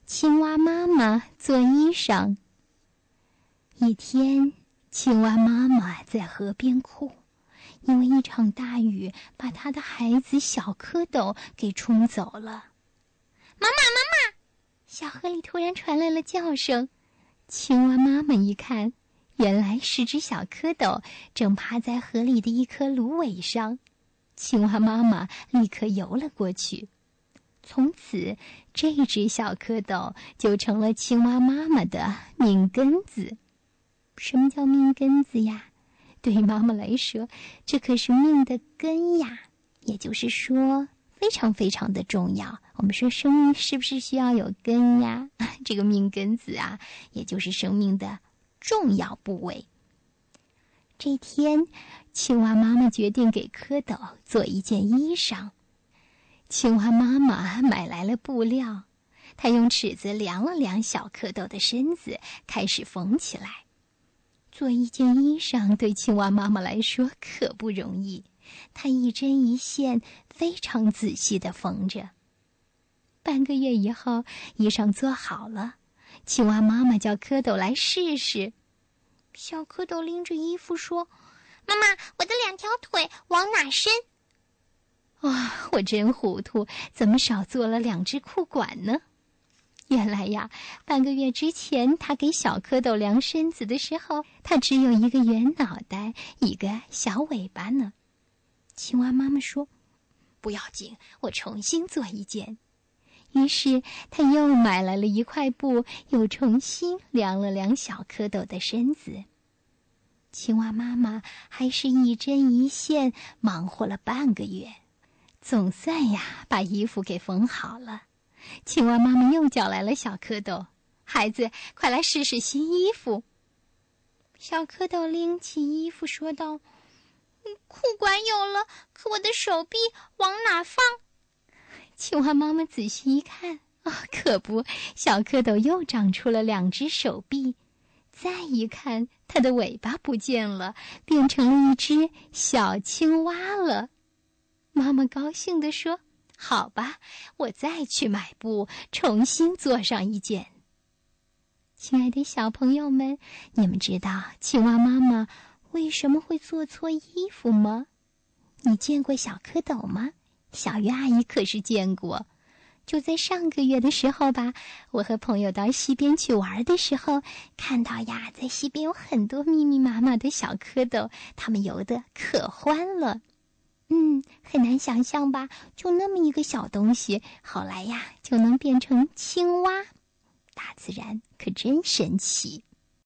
青蛙妈妈做衣裳。一天，青蛙妈妈在河边哭，因为一场大雨把她的孩子小蝌蚪给冲走了。妈妈，妈妈！小河里突然传来了叫声。青蛙妈妈一看，原来是只小蝌蚪正趴在河里的一棵芦苇上。青蛙妈妈立刻游了过去。从此，这只小蝌蚪就成了青蛙妈妈的命根子。什么叫命根子呀？对于妈妈来说，这可是命的根呀，也就是说非常非常的重要。我们说生命是不是需要有根呀？这个命根子啊，也就是生命的重要部位。这天，青蛙妈妈决定给蝌蚪做一件衣裳。青蛙妈妈买来了布料，她用尺子量了量小蝌蚪的身子，开始缝起来。做一件衣裳对青蛙妈妈来说可不容易，她一针一线非常仔细地缝着。半个月以后，衣裳做好了，青蛙妈妈叫蝌蚪来试试。小蝌蚪拎着衣服说：“妈妈，我的2条腿往哪伸？”我真糊涂，怎么少做了2只裤管呢？原来呀，半个月之前，他给小蝌蚪量身子的时候，他只有一个圆脑袋，一个小尾巴呢。青蛙妈妈说：“不要紧，我重新做一件。”于是他又买来了一块布，又重新量了量小蝌蚪的身子。青蛙妈妈还是一针一线忙活了半个月，总算呀把衣服给缝好了。青蛙妈妈又叫来了小蝌蚪：“孩子，快来试试新衣服。”小蝌蚪拎起衣服说道：“裤管有了，可我的手臂往哪放？”青蛙妈妈仔细一看，可不，小蝌蚪又长出了2只手臂。再一看，它的尾巴不见了，变成了一只小青蛙了。妈妈高兴地说：“好吧，我再去买布，重新做上一件。”亲爱的小朋友们，你们知道青蛙妈妈为什么会做错衣服吗？你见过小蝌蚪吗？小鱼阿姨可是见过。就在上个月的时候吧，我和朋友到溪边去玩的时候，看到呀，在溪边有很多密密麻麻的小蝌蚪，它们游得可欢了。很难想象吧，就那么一个小东西，后来呀就能变成青蛙。大自然可真神奇。